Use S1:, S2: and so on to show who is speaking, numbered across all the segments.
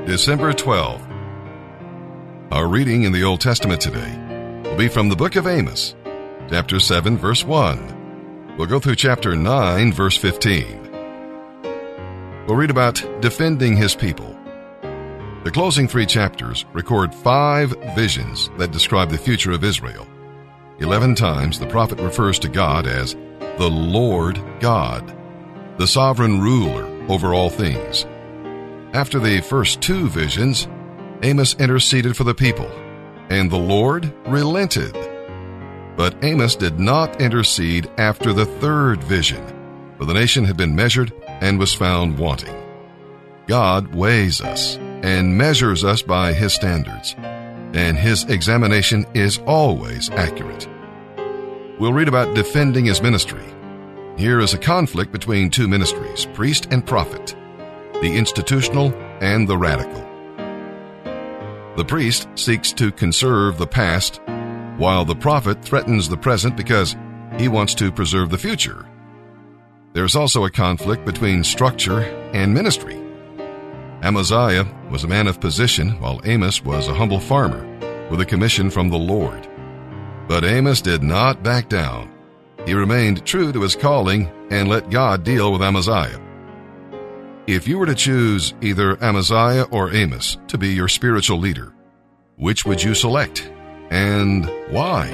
S1: December 12th. Our reading in the Old Testament today will be from the book of Amos, chapter 7, verse 1. We'll go through chapter 9, verse 15. We'll read about defending his people. The closing 3 chapters record 5 visions that describe the future of Israel. 11 times the prophet refers to God as the Lord God, the sovereign ruler over all things. After the first 2 visions, Amos interceded for the people, and the Lord relented. But Amos did not intercede after the 3rd vision, for the nation had been measured and was found wanting. God weighs us and measures us by his standards, and his examination is always accurate. We'll read about defending his ministry. Here is a conflict between 2 ministries, priest and prophet, the institutional and the radical. The priest seeks to conserve the past, while the prophet threatens the present because he wants to preserve the future. There's also a conflict between structure and ministry. Amaziah was a man of position, while Amos was a humble farmer with a commission from the Lord. But Amos did not back down. He remained true to his calling and let God deal with Amaziah. If you were to choose either Amaziah or Amos to be your spiritual leader, which would you select, and why?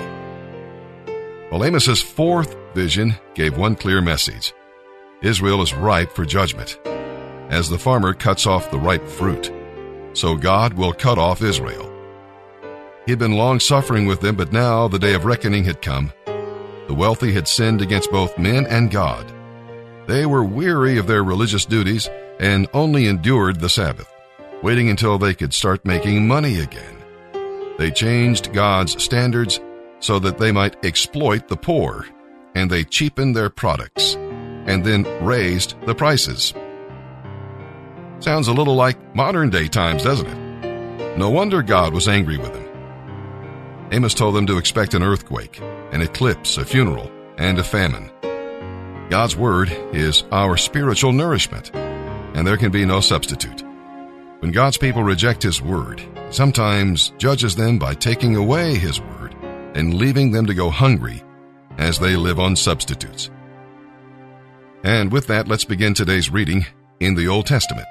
S1: Well, Amos's 4th vision gave one clear message. Israel is ripe for judgment. As the farmer cuts off the ripe fruit, so God will cut off Israel. He had been long-suffering with them, but now the day of reckoning had come. The wealthy had sinned against both men and God. They were weary of their religious duties and only endured the Sabbath, waiting until they could start making money again. They changed God's standards so that they might exploit the poor, and they cheapened their products and then raised the prices. Sounds a little like modern-day times, doesn't it? No wonder God was angry with them. Amos told them to expect an earthquake, an eclipse, a funeral, and a famine. God's word is our spiritual nourishment, and there can be no substitute. When God's people reject his word, he sometimes judges them by taking away his word and leaving them to go hungry as they live on substitutes. And with that, let's begin today's reading in the Old Testament.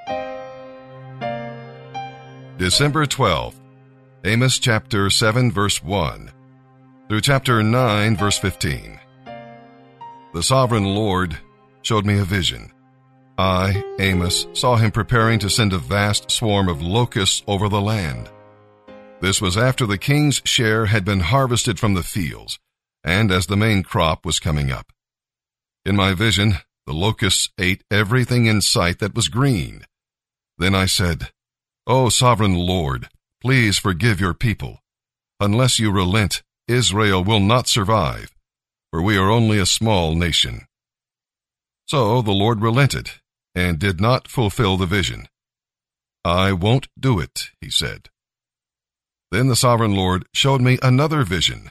S1: December 12th, Amos chapter 7, verse 1, through chapter 9, verse 15. The sovereign Lord showed me a vision. I, Amos, saw him preparing to send a vast swarm of locusts over the land. This was after the king's share had been harvested from the fields, and as the main crop was coming up. In my vision, the locusts ate everything in sight that was green. Then I said, O sovereign Lord, please forgive your people. Unless you relent, Israel will not survive, for we are only a small nation. So the Lord relented and did not fulfill the vision. I won't do it, he said. Then the sovereign Lord showed me another vision.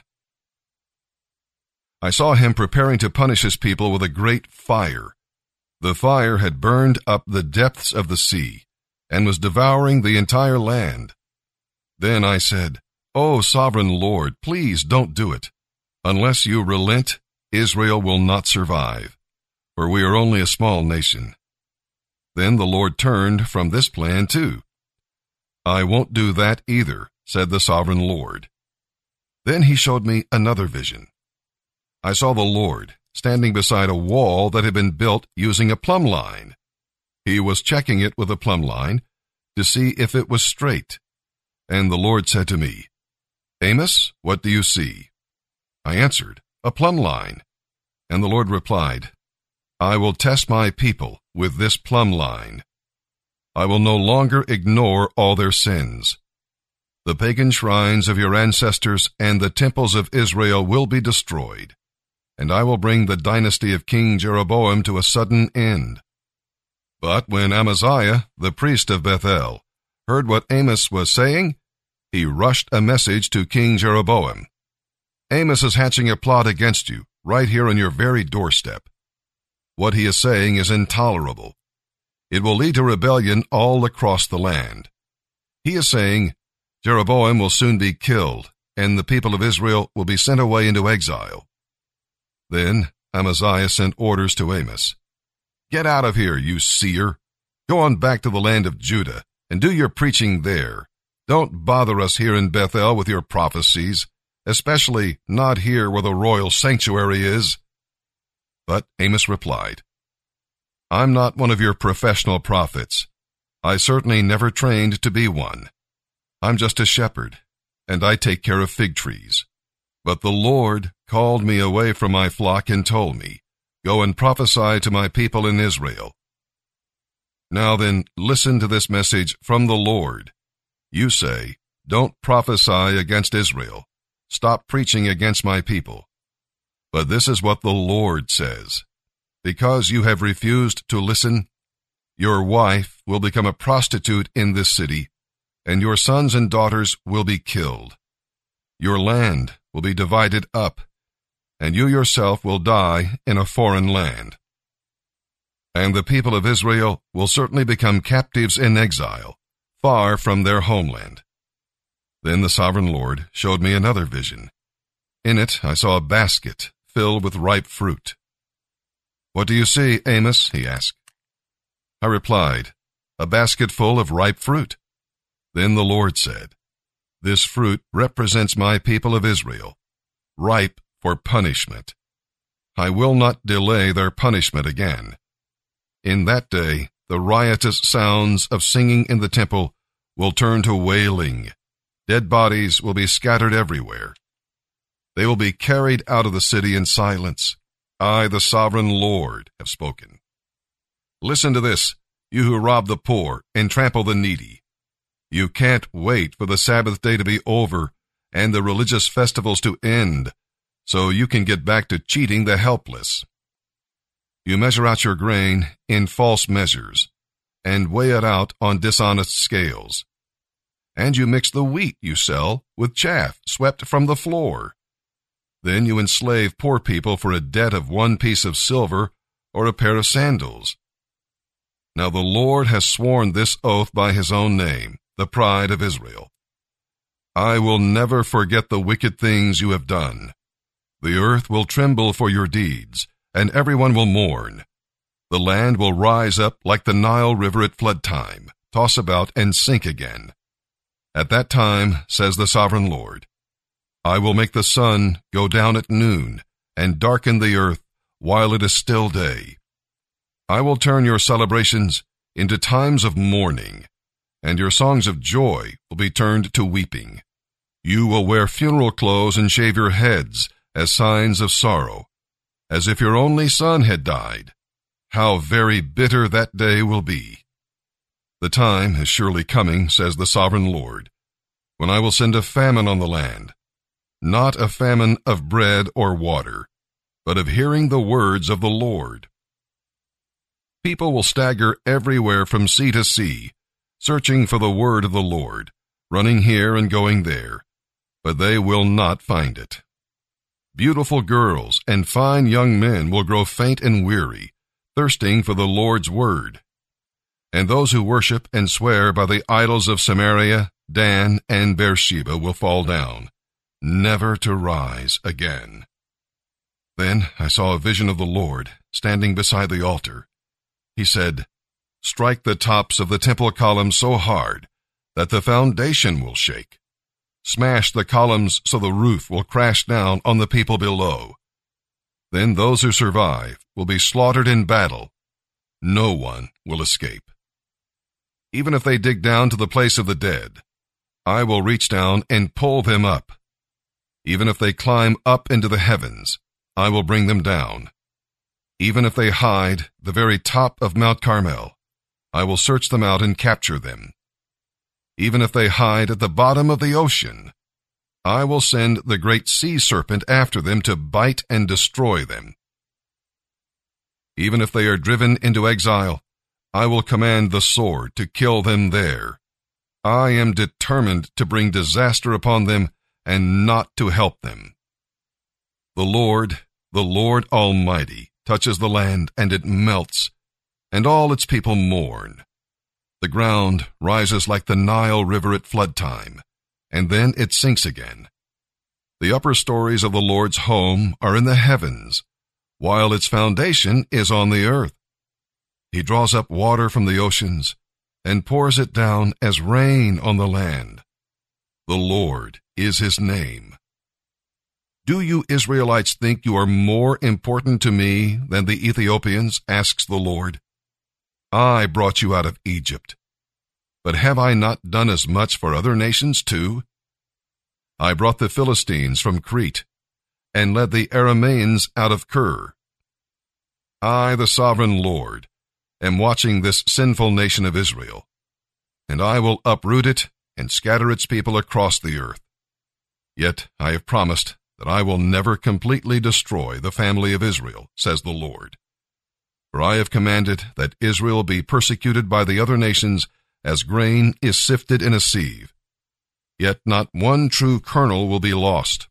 S1: I saw him preparing to punish his people with a great fire. The fire had burned up the depths of the sea and was devouring the entire land. Then I said, O sovereign Lord, please don't do it. Unless you relent, Israel will not survive, for we are only a small nation. Then the Lord turned from this plan too. I won't do that either, said the sovereign Lord. Then he showed me another vision. I saw the Lord standing beside a wall that had been built using a plumb line. He was checking it with a plumb line to see if it was straight. And the Lord said to me, Amos, what do you see? I answered, a plumb line. And the Lord replied, I will test my people with this plumb line. I will no longer ignore all their sins. The pagan shrines of your ancestors and the temples of Israel will be destroyed, and I will bring the dynasty of King Jeroboam to a sudden end. But when Amaziah, the priest of Bethel, heard what Amos was saying, he rushed a message to King Jeroboam. Amos is hatching a plot against you, right here on your very doorstep. What he is saying is intolerable. It will lead to rebellion all across the land. He is saying, Jeroboam will soon be killed, and the people of Israel will be sent away into exile. Then Amaziah sent orders to Amos. Get out of here, you seer. Go on back to the land of Judah, and do your preaching there. Don't bother us here in Bethel with your prophecies, especially not here where the royal sanctuary is. But Amos replied, I'm not one of your professional prophets. I certainly never trained to be one. I'm just a shepherd, and I take care of fig trees. But the Lord called me away from my flock and told me, Go and prophesy to my people in Israel. Now then, listen to this message from the Lord. You say, Don't prophesy against Israel. Stop preaching against my people. But this is what the Lord says. Because you have refused to listen, your wife will become a prostitute in this city, and your sons and daughters will be killed. Your land will be divided up, and you yourself will die in a foreign land. And the people of Israel will certainly become captives in exile, far from their homeland. Then the sovereign Lord showed me another vision. In it I saw a basket filled with ripe fruit. What do you see, Amos? He asked. I replied, A basket full of ripe fruit. Then the Lord said, This fruit represents my people of Israel, ripe for punishment. I will not delay their punishment again. In that day, the riotous sounds of singing in the temple will turn to wailing. Dead bodies will be scattered everywhere. They will be carried out of the city in silence. I, the sovereign Lord, have spoken. Listen to this, you who rob the poor and trample the needy. You can't wait for the Sabbath day to be over and the religious festivals to end, so you can get back to cheating the helpless. You measure out your grain in false measures and weigh it out on dishonest scales. And you mix the wheat you sell with chaff swept from the floor. Then you enslave poor people for a debt of 1 piece of silver or a pair of sandals. Now the Lord has sworn this oath by his own name, the pride of Israel. I will never forget the wicked things you have done. The earth will tremble for your deeds, and everyone will mourn. The land will rise up like the Nile River at flood time, toss about and sink again. At that time, says the sovereign Lord, I will make the sun go down at noon and darken the earth while it is still day. I will turn your celebrations into times of mourning, and your songs of joy will be turned to weeping. You will wear funeral clothes and shave your heads as signs of sorrow, as if your only son had died. How very bitter that day will be. The time is surely coming, says the sovereign Lord, when I will send a famine on the land, not a famine of bread or water, but of hearing the words of the Lord. People will stagger everywhere from sea to sea, searching for the word of the Lord, running here and going there, but they will not find it. Beautiful girls and fine young men will grow faint and weary, thirsting for the Lord's word. And those who worship and swear by the idols of Samaria, Dan, and Beersheba will fall down, never to rise again. Then I saw a vision of the Lord standing beside the altar. He said, Strike the tops of the temple columns so hard that the foundation will shake. Smash the columns so the roof will crash down on the people below. Then those who survive will be slaughtered in battle. No one will escape. Even if they dig down to the place of the dead, I will reach down and pull them up. Even if they climb up into the heavens, I will bring them down. Even if they hide the very top of Mount Carmel, I will search them out and capture them. Even if they hide at the bottom of the ocean, I will send the great sea serpent after them to bite and destroy them. Even if they are driven into exile, I will command the sword to kill them there. I am determined to bring disaster upon them and not to help them. The Lord Almighty, touches the land and it melts, and all its people mourn. The ground rises like the Nile River at flood time, and then it sinks again. The upper stories of the Lord's home are in the heavens, while its foundation is on the earth. He draws up water from the oceans and pours it down as rain on the land. The Lord is his name. Do you Israelites think you are more important to me than the Ethiopians? Asks the Lord. I brought you out of Egypt. But have I not done as much for other nations too? I brought the Philistines from Crete and led the Arameans out of Kir. I, the sovereign Lord, am watching this sinful nation of Israel, and I will uproot it and scatter its people across the earth. Yet I have promised that I will never completely destroy the family of Israel, says the Lord. For I have commanded that Israel be persecuted by the other nations as grain is sifted in a sieve. Yet not one true kernel will be lost.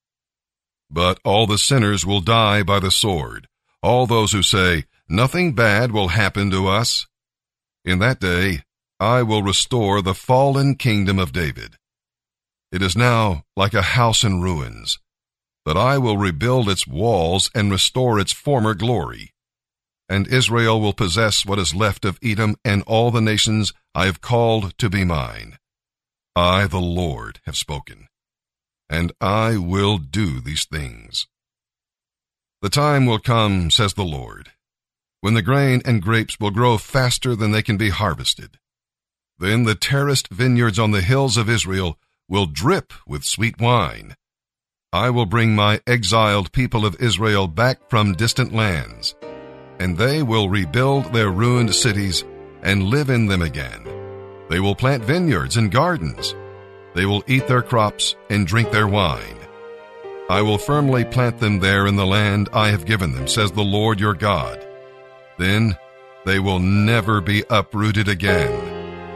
S1: But all the sinners will die by the sword, all those who say, nothing bad will happen to us. In that day, I will restore the fallen kingdom of David. It is now like a house in ruins, but I will rebuild its walls and restore its former glory. And Israel will possess what is left of Edom and all the nations I have called to be mine. I, the Lord, have spoken, and I will do these things. The time will come, says the Lord, when the grain and grapes will grow faster than they can be harvested. Then the terraced vineyards on the hills of Israel will drip with sweet wine. I will bring my exiled people of Israel back from distant lands, and they will rebuild their ruined cities and live in them again. They will plant vineyards and gardens. They will eat their crops and drink their wine. I will firmly plant them there in the land I have given them, says the Lord your God. Then they will never be uprooted again.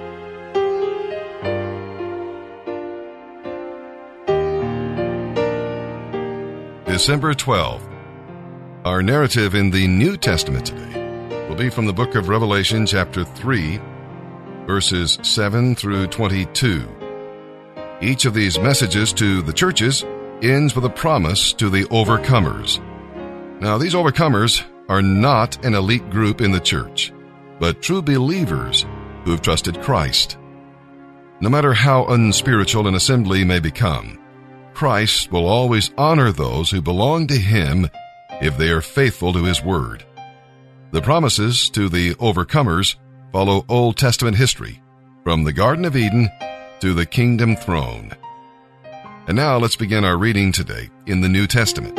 S1: December 12th. Our narrative in the New Testament today will be from the book of Revelation, chapter 3, verses 7 through 22. Each of these messages to the churches ends with a promise to the overcomers. Now, these overcomers are not an elite group in the church, but true believers who have trusted Christ. No matter how unspiritual an assembly may become, Christ will always honor those who belong to Him if they are faithful to His word. The promises to the overcomers follow Old Testament history, from the Garden of Eden to the kingdom throne. And now let's begin our reading today in the New Testament.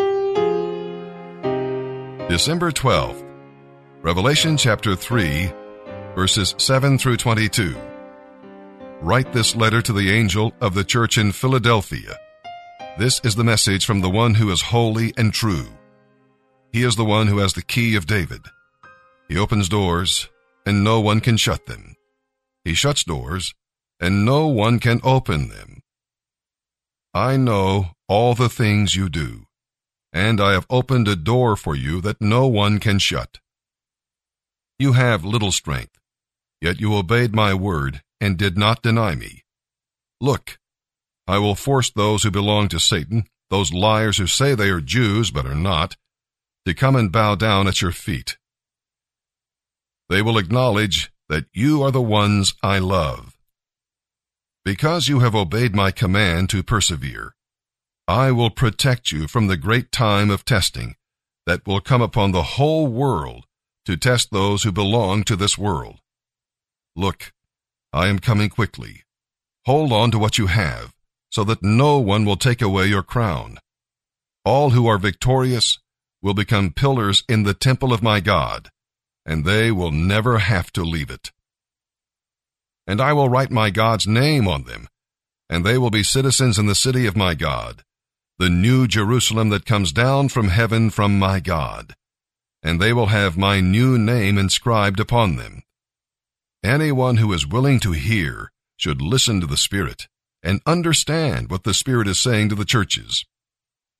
S1: December 12th, Revelation chapter 3, verses 7 through 22. Write this letter to the angel of the church in Philadelphia. This is the message from the one who is holy and true. He is the one who has the key of David. He opens doors, and no one can shut them. He shuts doors, and no one can open them. I know all the things you do, and I have opened a door for you that no one can shut. You have little strength, yet you obeyed my word and did not deny me. Look, I will force those who belong to Satan, those liars who say they are Jews but are not, to come and bow down at your feet. They will acknowledge that you are the ones I love. Because you have obeyed my command to persevere, I will protect you from the great time of testing that will come upon the whole world to test those who belong to this world. Look, I am coming quickly. Hold on to what you have, so that no one will take away your crown. All who are victorious will become pillars in the temple of my God, and they will never have to leave it. And I will write my God's name on them, and they will be citizens in the city of my God, the new Jerusalem that comes down from heaven from my God, and they will have my new name inscribed upon them. Anyone who is willing to hear should listen to the Spirit and understand what the Spirit is saying to the churches.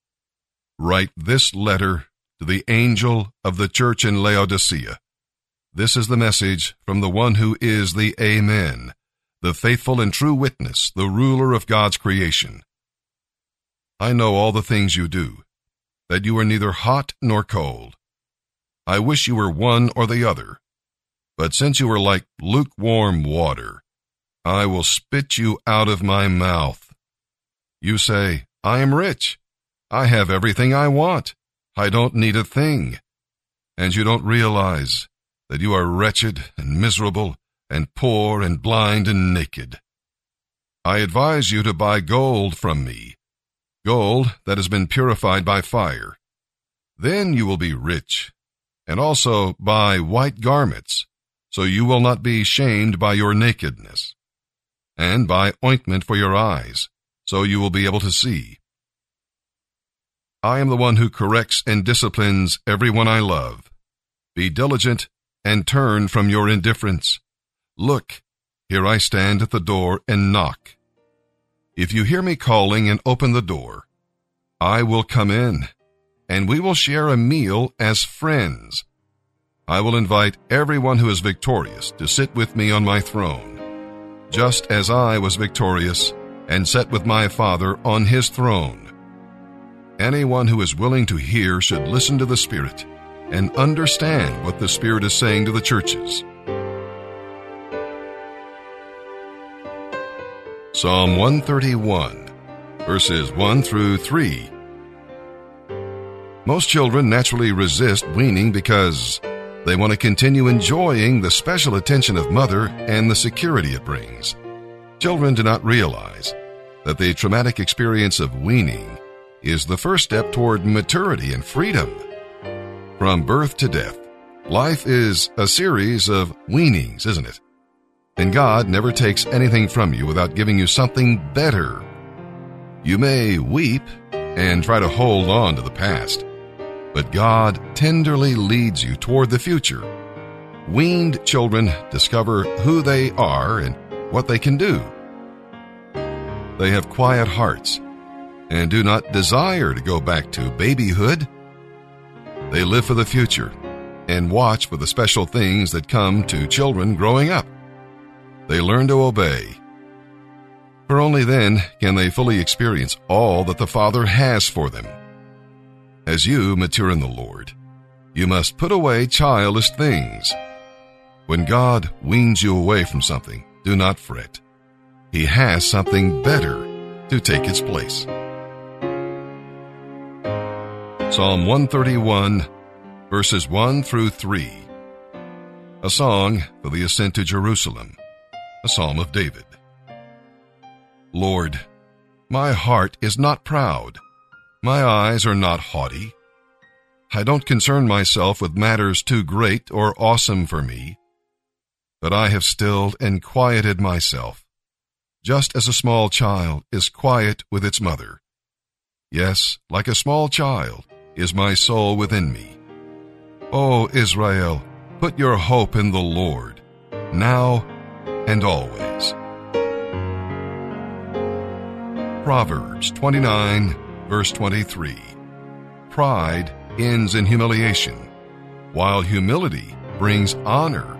S1: Write this letter to the angel of the church in Laodicea. This is the message from the one who is the Amen, the faithful and true witness, the ruler of God's creation. I know all the things you do, that you are neither hot nor cold. I wish you were one or the other. But since you are like lukewarm water, I will spit you out of my mouth. You say, I am rich. I have everything I want. I don't need a thing. And you don't realize that you are wretched and miserable and poor and blind and naked. I advise you to buy gold from me, gold that has been purified by fire. Then you will be rich, and also buy white garments, so you will not be shamed by your nakedness, and buy ointment for your eyes, so you will be able to see. I am the one who corrects and disciplines everyone I love. Be diligent and turn from your indifference. Look, here I stand at the door and knock. If you hear me calling and open the door, I will come in, and we will share a meal as friends. I will invite everyone who is victorious to sit with me on my throne, just as I was victorious and sat with my Father on his throne. Anyone who is willing to hear should listen to the Spirit and understand what the Spirit is saying to the churches. Psalm 131, verses 1 through 3. Most children naturally resist weaning because they want to continue enjoying the special attention of mother and the security it brings. Children do not realize that the traumatic experience of weaning is the first step toward maturity and freedom. From birth to death, life is a series of weanings, isn't it? And God never takes anything from you without giving you something better. You may weep and try to hold on to the past, but God tenderly leads you toward the future. Weaned children discover who they are and what they can do. They have quiet hearts and do not desire to go back to babyhood. They live for the future and watch for the special things that come to children growing up. They learn to obey. For only then can they fully experience all that the Father has for them. As you mature in the Lord, you must put away childish things. When God weans you away from something, do not fret. He has something better to take its place. Psalm 131, verses 1 through 3. A song for the ascent to Jerusalem. A psalm of David. Lord, my heart is not proud. My eyes are not haughty. I don't concern myself with matters too great or awesome for me, but I have stilled and quieted myself, just as a small child is quiet with its mother. Yes, like a small child is my soul within me. O Israel, put your hope in the Lord, now and always. Proverbs 29, verse 23. Pride ends in humiliation, while humility brings honor.